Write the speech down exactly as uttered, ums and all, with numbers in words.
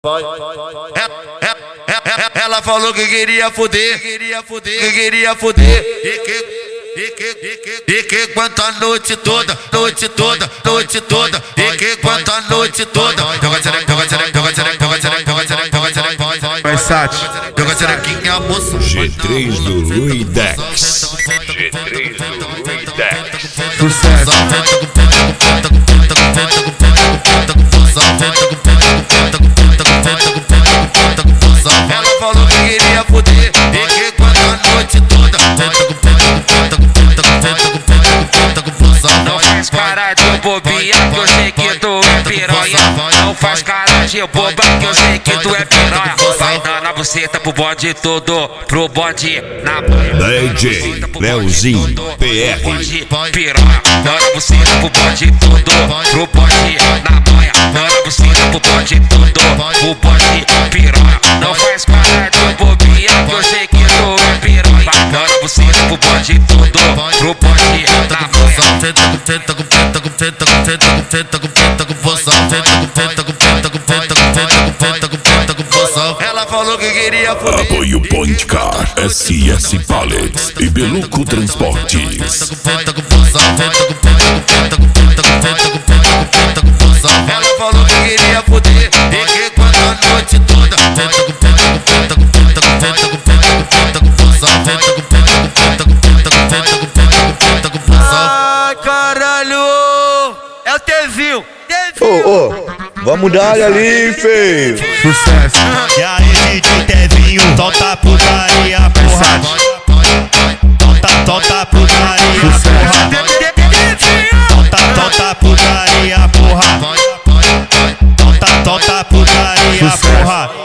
Ela falou que queria fuder, queria fuder, que queria fuder. E que E que, e que, e que quanto a noite toda, noite toda, noite toda. E que quanto a noite toda. Joga xereca, joga xereca, joga xereca, joga xereca, joga xereca, joga xereca. Vai, Sati. Joga xerequinha, moça. G três do Ruidex. G três do Ruidex. Sucesso. Ela falou que queria fuder. E que quanto a noite toda. Não faz cara de bobinha que eu sei que tu é piranha. Não faz cara de boba que eu sei que tu é piranha. Vai dar na buceta pro bode todo, pro bode na banha. D J Leozinho P R. Piranha, dá na buceta pro bode todo, pro bode na banha. Dá na buceta pro bode todo, pro bode piranha. Não faz cara de bobinha que eu sei que tu é piranha. Vai dar na buceta pro bode todo, pro bode na banha. Tenta com tenta com tenta com tenta com tenta com tenta com tenta com poção. Tenta com tenta com tenta com tenta com tenta com tenta com tenta com poção. Ela falou que queria fuder. Apoio Point Car, S S Pallets e Beluco Transportes. Tenta com poção. Tenta com tenta com tenta com tenta com tenta com tenta com tenta com poção. Ela falou que queria fuder. E que quando a noite toda. Tenta com tenta com tenta com tenta com tenta com tenta com tenta com poção. Tenta com tenta com tenta com tenta com tenta com tenta com tenta com poção. Caralho, é o Tevinho, Ô, ô, vamos dar ali, feio. Sucesso. E aí, D J Tevinho, solta a putaria, porra. Solta, solta a putaria, porra. Solta, solta a putaria, porra. Solta, solta a putaria, porra.